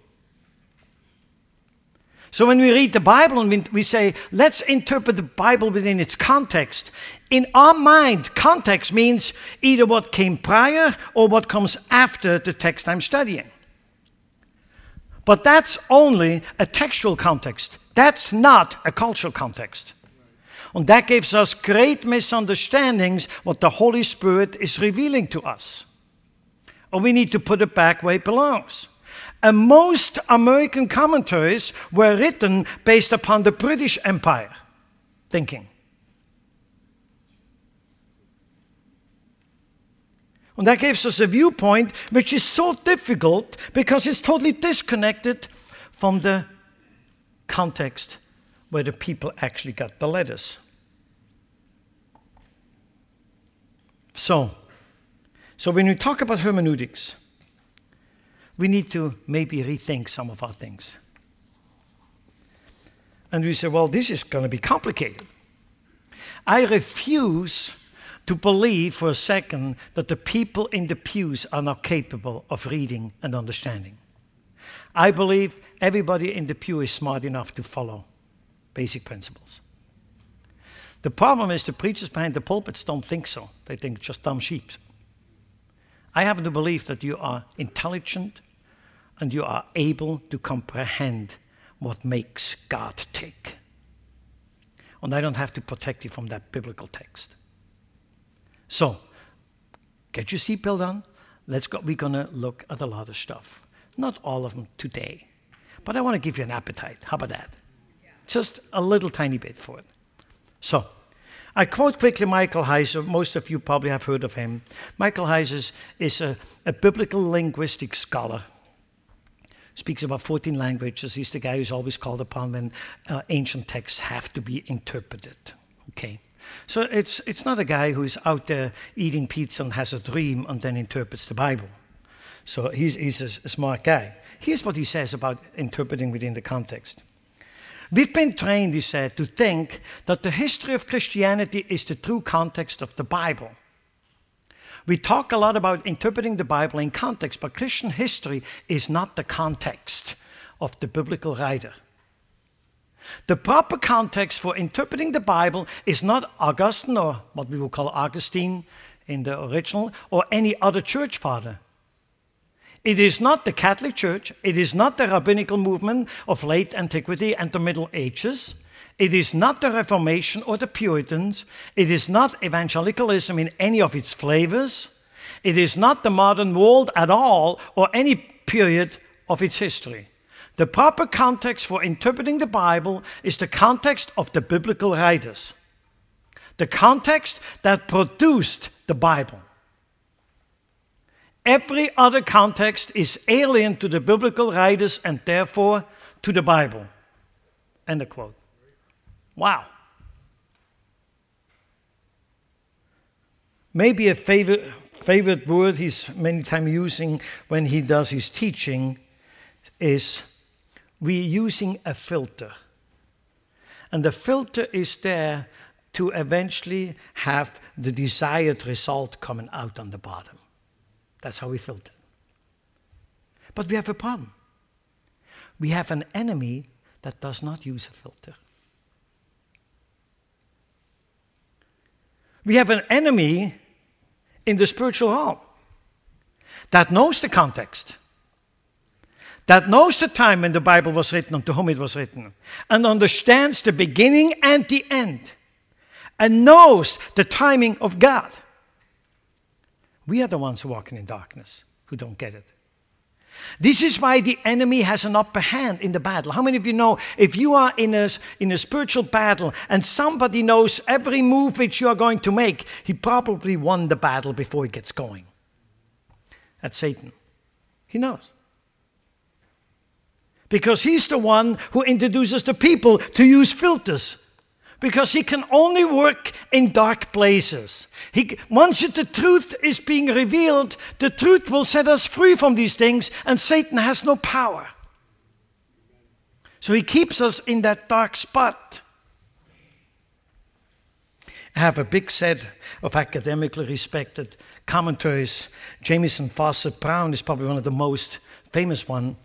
So when we read the Bible and we say, let's interpret the Bible within its context, in our mind, context means either what came prior or what comes after the text I'm studying. But that's only a textual context. That's not a cultural context. And that gives us great misunderstandings what the Holy Spirit is revealing to us. And we need to put it back where it belongs. And most American commentaries were written based upon the British Empire thinking. And that gives us a viewpoint which is so difficult because it's totally disconnected from the context where the people actually got the letters. So, so when we talk about hermeneutics, we need to maybe rethink some of our things. And we say, well, this is going to be complicated. I refuse to believe for a second that the people in the pews are not capable of reading and understanding. I believe everybody in the pew is smart enough to follow basic principles. The problem is the preachers behind the pulpits don't think so. They think just dumb sheep. I happen to believe that you are intelligent and you are able to comprehend what makes God tick. And I don't have to protect you from that biblical text. So, get your seatbelt on. Let's go. We're going to look at a lot of stuff. Not all of them today. But I want to give you an appetite. How about that? Yeah. Just a little tiny bit for it. So, I quote quickly Michael Heiser. Most of you probably have heard of him. Michael Heiser is a, a biblical linguistic scholar. Speaks about fourteen languages. He's the guy who's always called upon when uh, ancient texts have to be interpreted. Okay. So it's it's not a guy who's out there eating pizza and has a dream and then interprets the Bible. So he's, he's a, a smart guy. Here's what he says about interpreting within the context. We've been trained, he said, to think that the history of Christianity is the true context of the Bible. We talk a lot about interpreting the Bible in context, but Christian history is not the context of the biblical writer. The proper context for interpreting the Bible is not Augustine, or what we will call Augustine in the original, or any other church father. It is not the Catholic Church. It is not the rabbinical movement of late antiquity and the Middle Ages. It is not the Reformation or the Puritans. It is not evangelicalism in any of its flavors. It is not the modern world at all, or any period of its history. The proper context for interpreting the Bible is the context of the biblical writers. The context that produced the Bible. Every other context is alien to the biblical writers and therefore to the Bible. End of quote. Wow. maybe a favorite, favorite word he's many times using when he does his teaching is we're using a filter. And the filter is there to eventually have the desired result coming out on the bottom. That's how we filter. But we have a problem. We have an enemy that does not use a filter. We have an enemy in the spiritual realm that knows the context, that knows the time when the Bible was written and to whom it was written, and understands the beginning and the end, and knows the timing of God. We are the ones who are walking in darkness, who don't get it. This is why the enemy has an upper hand in the battle. How many of you know if you are in a, in a spiritual battle and somebody knows every move which you are going to make, he probably won the battle before it gets going? That's Satan. He knows. Because he's the one who introduces the people to use filters. Because he can only work in dark places. He, once the truth is being revealed, the truth will set us free from these things, and Satan has no power. So he keeps us in that dark spot. I have a big set of academically respected commentaries. Jamieson Fausset Brown is probably one of the most famous ones.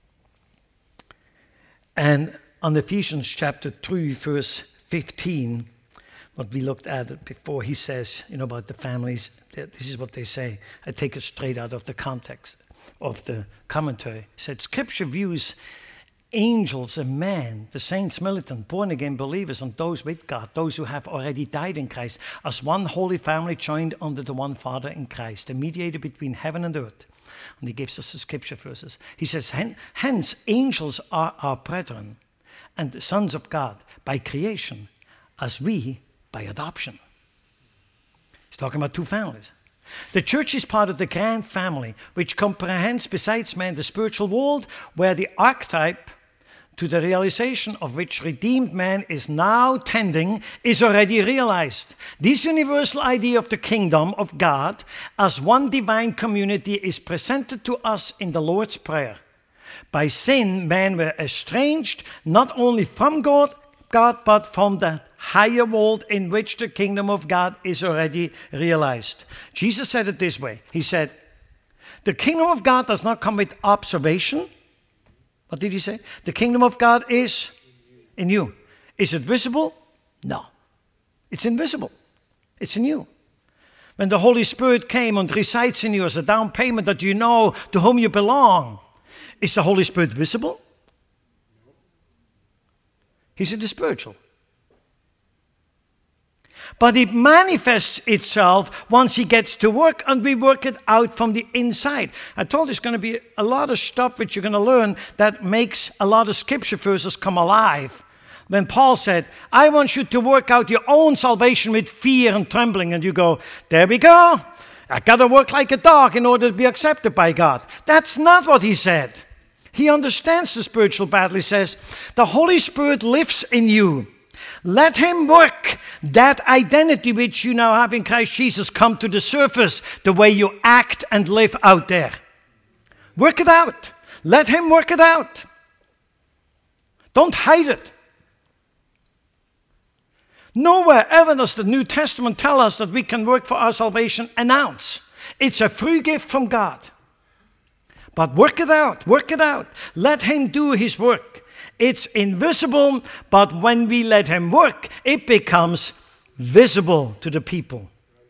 And on Ephesians chapter three, verse fifteen, what we looked at before, he says, you know, about the families, this is what they say. I take it straight out of the context of the commentary. He said, Scripture views angels and men, the saints, militant, born-again believers, and those with God, those who have already died in Christ, as one holy family joined under the one Father in Christ, the mediator between heaven and earth. And he gives us the Scripture verses. He says, hence, angels are our brethren and the sons of God by creation, as we by adoption. He's talking about two families. The church is part of the grand family, which comprehends, besides man, the spiritual world, where the archetype to the realization of which redeemed man is now tending is already realized. This universal idea of the kingdom of God as one divine community is presented to us in the Lord's Prayer. By sin, men were estranged not only from God, God, but from the higher world in which the kingdom of God is already realized. Jesus said it this way. He said, the kingdom of God does not come with observation. What did he say? The kingdom of God is in you. Is it visible? No. It's invisible. It's in you. When the Holy Spirit came and resides in you as a down payment that you know to whom you belong, is the Holy Spirit visible? He's in the spiritual. But it manifests itself once he gets to work, and we work it out from the inside. I told you there's going to be a lot of stuff which you're going to learn that makes a lot of scripture verses come alive. When Paul said, I want you to work out your own salvation with fear and trembling, and you go, there we go. I got to work like a dog in order to be accepted by God. That's not what he said. He understands the spiritual battle. He says, the Holy Spirit lives in you. Let him work that identity which you now have in Christ Jesus come to the surface, the way you act and live out there. Work it out. Let him work it out. Don't hide it. Nowhere ever does the New Testament tell us that we can work for our salvation an ounce. It's a free gift from God. But work it out, work it out. Let him do his work. It's invisible, but when we let him work, it becomes visible to the people.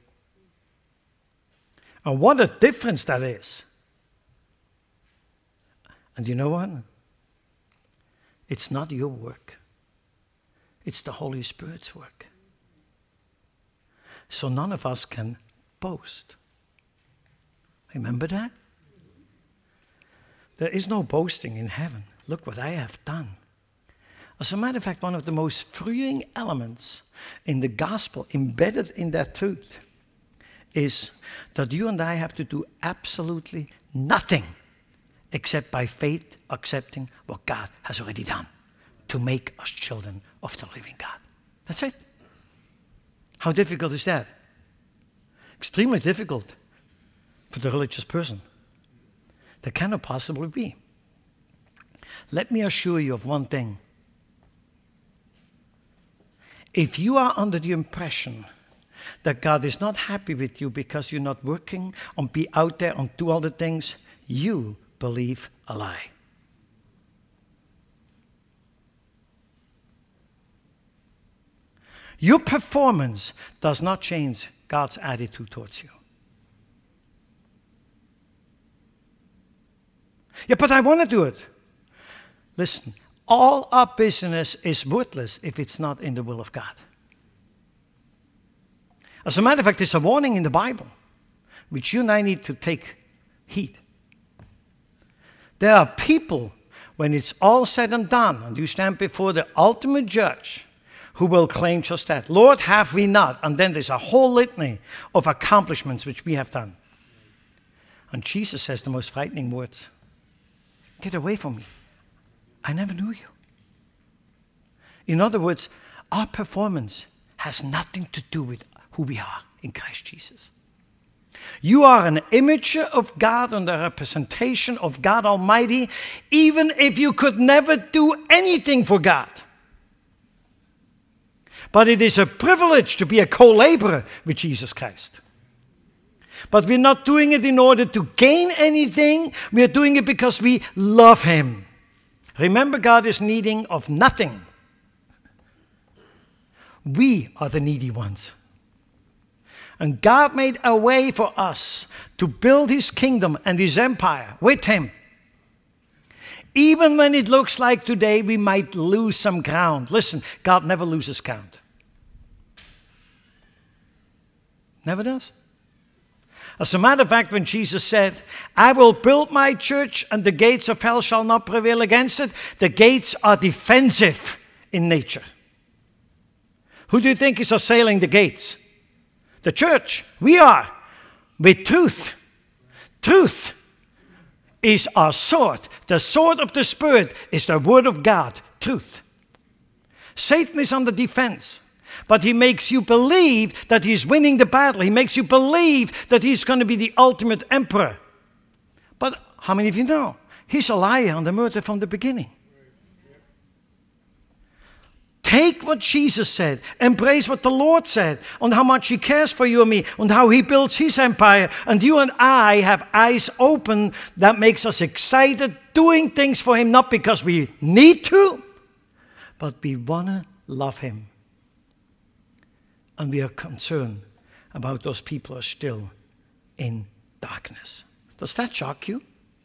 And what a difference that is. And you know what? It's not your work. It's the Holy Spirit's work. So none of us can boast. Remember that? There is no boasting in heaven. Look what I have done. As a matter of fact, one of the most freeing elements in the gospel, embedded in that truth, is that you and I have to do absolutely nothing except by faith accepting what God has already done to make us children of the living God. That's it. How difficult is that? extremely difficult for the religious person. That cannot possibly be. Let me assure you of one thing. If you are under the impression that God is not happy with you because you're not working on be out there and do all the things, you believe a lie. Your performance does not change God's attitude towards you. Yeah, but I want to do it. Listen, all our business is worthless if it's not in the will of God. As a matter of fact, there's a warning in the Bible, which you and I need to take heed. There are people, when it's all said and done, and you stand before the ultimate judge, who will claim just that. Lord, have we not? And then there's a whole litany of accomplishments which we have done. And Jesus says the most frightening words. Get away from me. I never knew you. In other words, our performance has nothing to do with who we are in Christ Jesus. You are an image of God and a representation of God Almighty, even if you could never do anything for God. But it is a privilege to be a co-laborer with Jesus Christ. But we're not doing it in order to gain anything. We are doing it because we love Him. Remember, God is needing of nothing. We are the needy ones. And God made a way for us to build His kingdom and His empire with Him. Even when it looks like today we might lose some ground. Listen, God never loses ground. Never does. As a matter of fact, when Jesus said, I will build my church and the gates of hell shall not prevail against it, the gates are defensive in nature. Who do you think is assailing the gates? The church. We are. With truth. Truth is our sword. The sword of the Spirit is the word of God. Truth. Satan is on the defense. But he makes you believe that he's winning the battle. He makes you believe that he's going to be the ultimate emperor. But how many of you know? He's a liar and a murderer from the beginning. Take what Jesus said. Embrace what the Lord said on how much He cares for you and me, on how He builds His empire. And you and I have eyes open that makes us excited doing things for Him, not because we need to, but we want to love Him. And we are concerned about those people who are still in darkness. Does that shock you?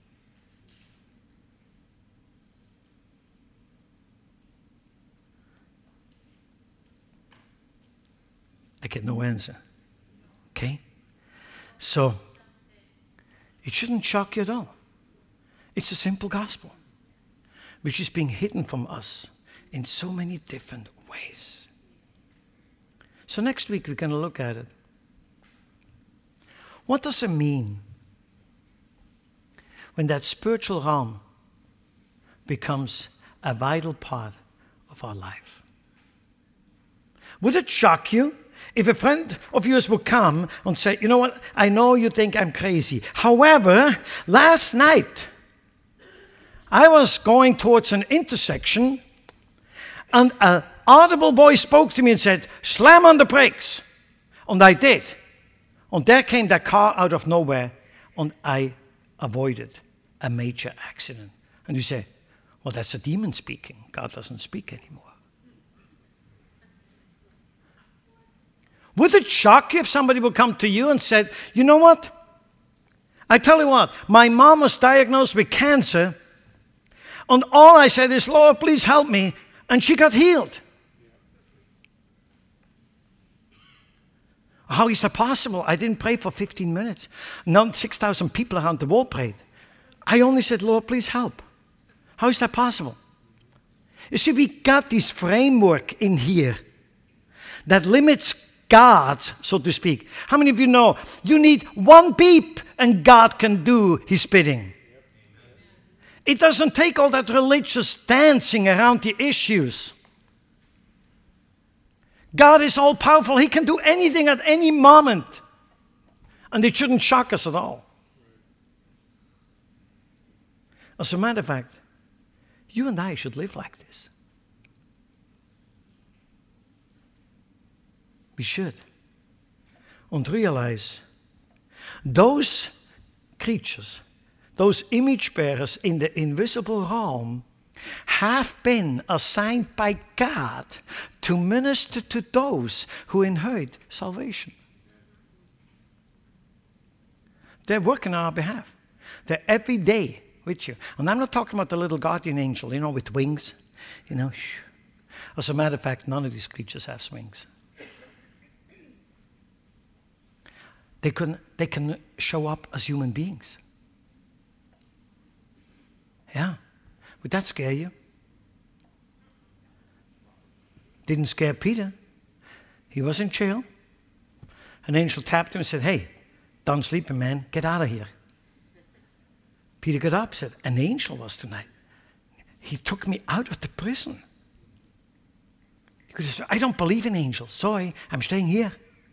I get no answer. Okay? So, it shouldn't shock you at all. It's a simple gospel, which is being hidden from us in so many different ways. So next week we're going to look at it. What does it mean when that spiritual realm becomes a vital part of our life? Would it shock you if a friend of yours would come and say, you know what, I know you think I'm crazy. However, last night I was going towards an intersection and a audible voice spoke to me and said, slam on the brakes. And I did. And there came that car out of nowhere, and I avoided a major accident. And you say, well, that's a demon speaking. God doesn't speak anymore. Would it shock you if somebody would come to you and said, you know what? I tell you what, my mom was diagnosed with cancer, and all I said is, Lord, please help me, and she got healed. How is that possible? I didn't pray for fifteen minutes. Not six thousand people around the world prayed. I only said, Lord, please help. How is that possible? You see, we got this framework in here that limits God, so to speak. How many of you know you need one beep and God can do His bidding? It doesn't take all that religious dancing around the issues. God is all powerful. He can do anything at any moment. And it shouldn't shock us at all. As a matter of fact, you and I should live like this. We should. And realize those creatures, those image bearers in the invisible realm, have been assigned by God to minister to those who inherit salvation. They're working on our behalf. They're every day with you. And I'm not talking about the little guardian angel, you know, with wings. You know, shh. As a matter of fact, none of these creatures have wings. They can, they can show up as human beings. Yeah. Would that scare you? Didn't scare Peter. He was in jail. An angel tapped him and said, hey, done sleeping, man. Get out of here. Peter got up and said, an angel was tonight. He took me out of the prison. He could have said, I don't believe in angels. Sorry, I'm staying here.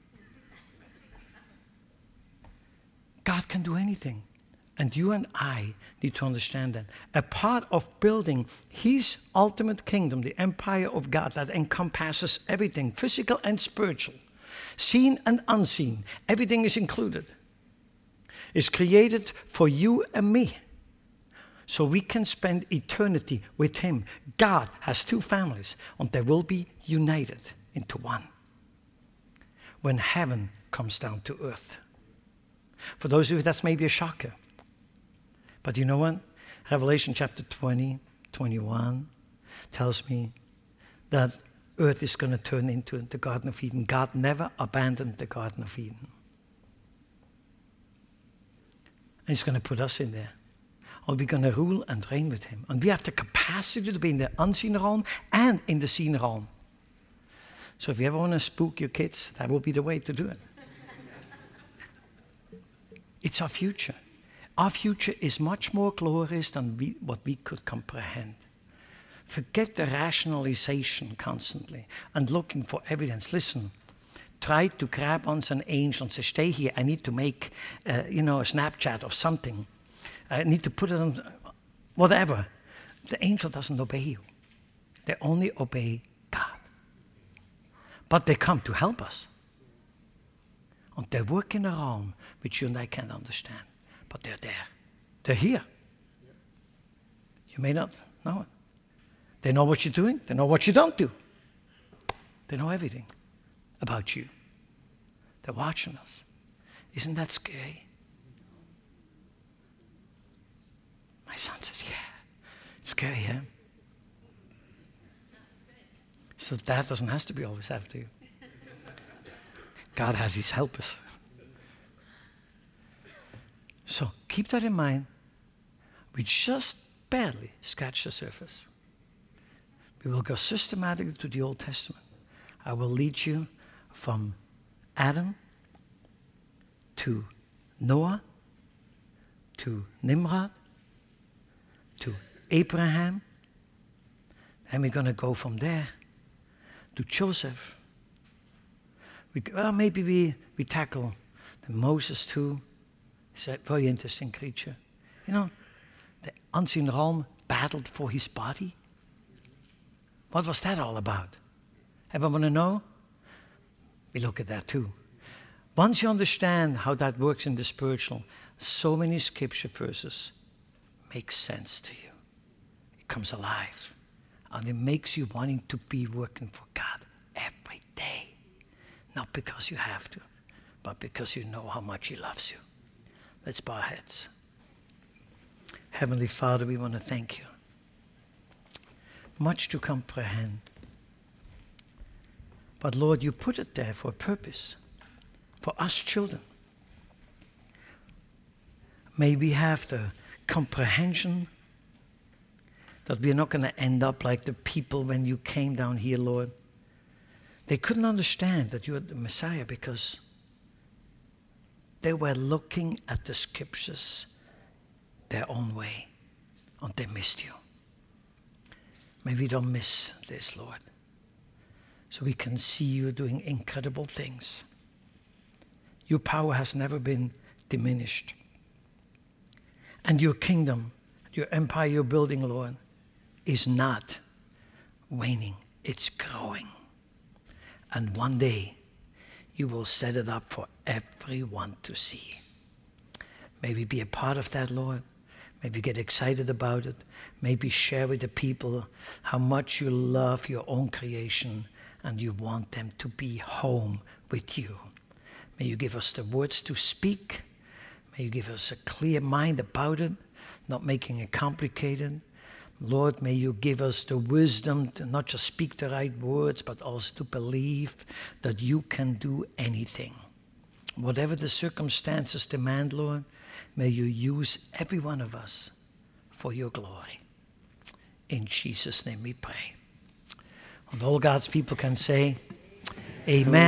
God can do anything. And you and I need to understand that. A part of building his ultimate kingdom, the empire of God that encompasses everything, physical and spiritual, seen and unseen, everything is included, is created for you and me. So we can spend eternity with him. God has two families, and they will be united into one when heaven comes down to earth. For those of you, that's maybe a shocker. But you know what? Revelation chapter twenty, twenty-one tells me that earth is going to turn into the Garden of Eden. God never abandoned the Garden of Eden. And he's going to put us in there. And we're going to rule and reign with him. And we have the capacity to be in the unseen realm and in the seen realm. So if you ever want to spook your kids, that will be the way to do it. It's our future. Our future is much more glorious than we, what we could comprehend. Forget the rationalization constantly and looking for evidence. Listen, try to grab onto an angel and say, stay here, I need to make uh, you know, a Snapchat of something. I need to put it on, whatever. The angel doesn't obey you. They only obey God. But they come to help us. And they work in a realm which you and I can't understand. But they're there. They're here. You may not know it. They know what you're doing. They know what you don't do. They know everything about you. They're watching us. Isn't that scary? My son says, yeah. It's scary, huh? So dad doesn't have to be always after you. God has his helpers. So keep that in mind. We just barely scratch the surface. We will go systematically to the Old Testament. I will lead you from Adam to Noah, to Nimrod, to Abraham. And we're going to go from there to Joseph. We, well, maybe we, we tackle the Moses too. He's a very interesting creature. You know, the unseen realm battled for his body. What was that all about? Ever want to know? We look at that too. Once you understand how that works in the spiritual, so many scripture verses make sense to you. It comes alive. And it makes you wanting to be working for God every day. Not because you have to, but because you know how much he loves you. Let's bow our heads. Heavenly Father, we want to thank you. Much to comprehend. But Lord, you put it there for a purpose. For us children. May we have the comprehension that we're not going to end up like the people when you came down here, Lord. They couldn't understand that you are the Messiah because they were looking at the scriptures their own way, and they missed you. May we don't miss this, Lord, so we can see you doing incredible things. Your power has never been diminished. And your kingdom, your empire you're building, Lord, is not waning. It's growing. And one day, you will set it up for everyone to see. May we be a part of that, Lord. Maybe get excited about it. Maybe share with the people how much you love your own creation and you want them to be home with you. May you give us the words to speak. May you give us a clear mind about it, not making it complicated. Lord, may you give us the wisdom to not just speak the right words, but also to believe that you can do anything. Whatever the circumstances demand, Lord, may you use every one of us for your glory. In Jesus' name we pray. And all God's people can say, amen.